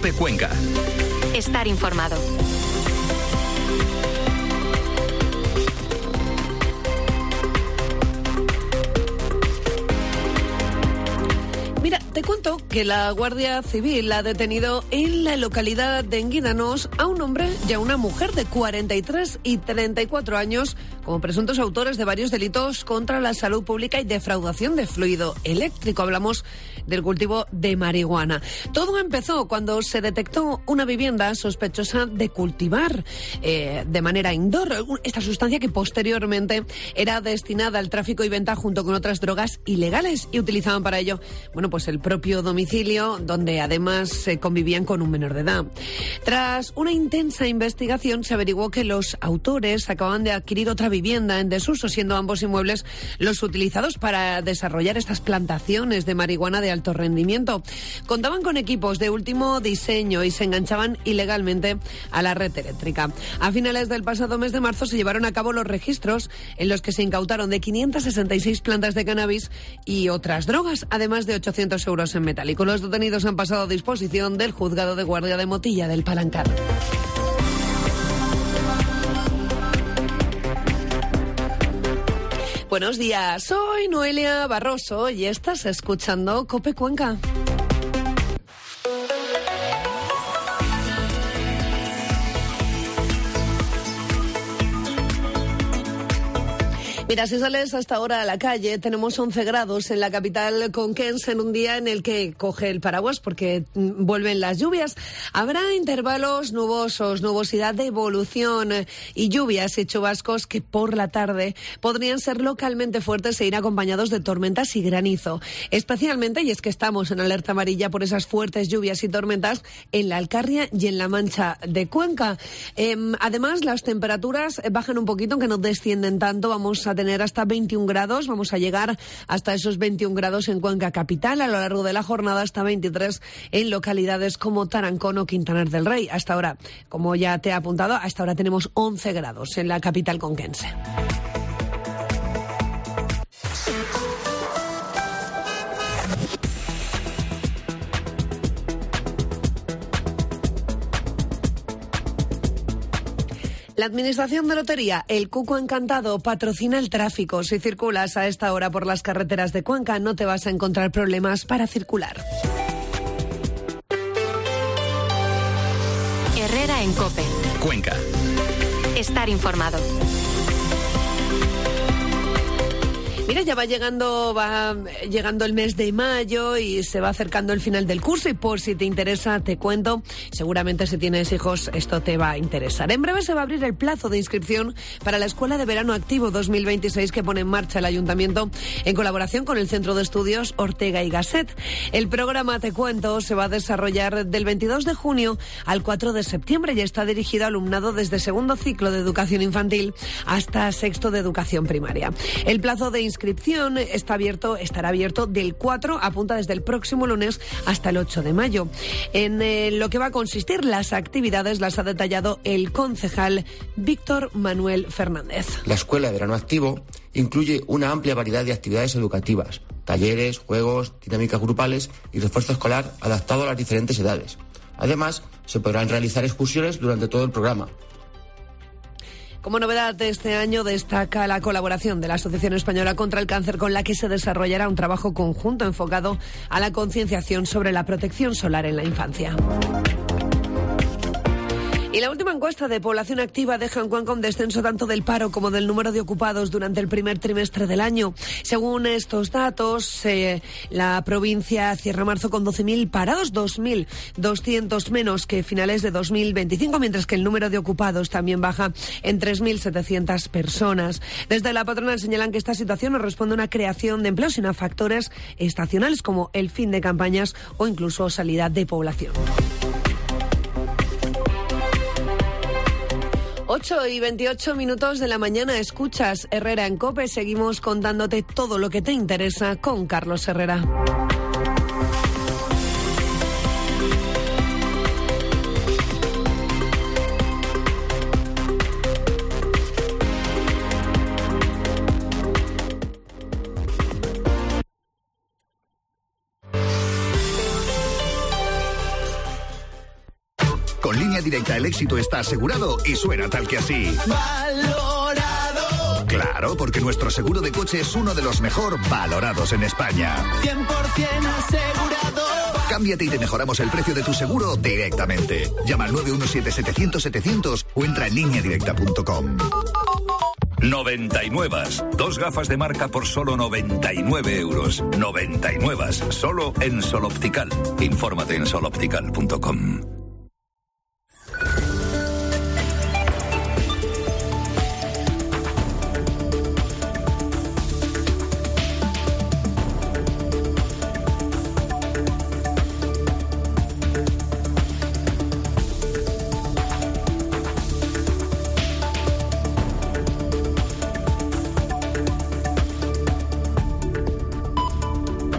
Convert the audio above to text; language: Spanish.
COPE Cuenca. Estar informado. Mira, te cuento que la Guardia Civil ha detenido en la localidad de Enguídanos a un hombre y a una mujer de 43 y 34 años como presuntos autores de varios delitos contra la salud pública y defraudación de fluido eléctrico. Hablamos del cultivo de marihuana. Todo empezó cuando se detectó una vivienda sospechosa de cultivar de manera indoor esta sustancia que posteriormente era destinada al tráfico y venta junto con otras drogas ilegales y utilizaban para ello, pues el propio domicilio, donde además convivían con un menor de edad. Tras una intensa investigación se averiguó que los autores acababan de adquirir otra vivienda en desuso, siendo ambos inmuebles los utilizados para desarrollar estas plantaciones de marihuana de alto rendimiento. Contaban con equipos de último diseño y se enganchaban ilegalmente a la red eléctrica. A finales del pasado mes de marzo se llevaron a cabo los registros en los que se incautaron de 566 plantas de cannabis y otras drogas, además de 800 euros en metálico. Los detenidos han pasado a disposición del juzgado de guardia de Motilla del Palancar. Buenos días, soy Noelia Barroso y estás escuchando COPE Cuenca. Mira, si sales hasta ahora a la calle, tenemos 11 grados en la capital conquense en un día en el que coge el paraguas porque vuelven las lluvias. Habrá intervalos nubosos, nubosidad de evolución y lluvias y chubascos que por la tarde podrían ser localmente fuertes e ir acompañados de tormentas y granizo. Especialmente, y es que estamos en alerta amarilla por esas fuertes lluvias y tormentas en la Alcarria y en la Mancha de Cuenca. Además, las temperaturas bajan un poquito, aunque no descienden tanto. Vamos a tener hasta 21 grados, vamos a llegar hasta esos 21 grados en Cuenca capital, a lo largo de la jornada hasta 23 en localidades como Tarancón o Quintanar del Rey. Hasta ahora, como ya te he apuntado, hasta ahora tenemos 11 grados en la capital conquense. La Administración de Lotería, el Cuco Encantado, patrocina el tráfico. Si circulas a esta hora por las carreteras de Cuenca, no te vas a encontrar problemas para circular. Herrera en COPE. Cuenca. Estar informado. Mira, ya va llegando el mes de mayo y se va acercando el final del curso y por si te interesa, te cuento, seguramente si tienes hijos esto te va a interesar. En breve se va a abrir el plazo de inscripción para la Escuela de Verano Activo 2026 que pone en marcha el Ayuntamiento en colaboración con el Centro de Estudios Ortega y Gasset. El programa, te cuento, se va a desarrollar del 22 de junio al 4 de septiembre y está dirigido a alumnado desde segundo ciclo de educación infantil hasta sexto de educación primaria. El plazo de inscripción estará abierto del 4, apunta desde el próximo lunes hasta el 8 de mayo. En lo que va a consistir las actividades las ha detallado el concejal Víctor Manuel Fernández. La Escuela de Verano Activo incluye una amplia variedad de actividades educativas, talleres, juegos, dinámicas grupales y refuerzo escolar adaptado a las diferentes edades. Además, se podrán realizar excursiones durante todo el programa. Como novedad de este año destaca la colaboración de la Asociación Española contra el Cáncer, con la que se desarrollará un trabajo conjunto enfocado a la concienciación sobre la protección solar en la infancia. Y la última encuesta de población activa deja en Cuenca un descenso tanto del paro como del número de ocupados durante el primer trimestre del año. Según estos datos, la provincia cierra marzo con 12.000 parados, 2.200 menos que finales de 2025, mientras que el número de ocupados también baja en 3.700 personas. Desde la patronal señalan que esta situación no responde a una creación de empleos, sino a factores estacionales como el fin de campañas o incluso salida de población. 8:28 de la mañana, escuchas Herrera en COPE. Seguimos contándote todo lo que te interesa con Carlos Herrera. Con Línea Directa el éxito está asegurado y suena tal que así. ¡Valorado! Claro, porque nuestro seguro de coche es uno de los mejor valorados en España. 100% asegurado. Cámbiate y te mejoramos el precio de tu seguro directamente. Llama al 917-700-700 o entra en lineadirecta.com. 99. 2 gafas de marca por solo 99 euros. 99. Solo en Sol Optical. Infórmate en soloptical.com.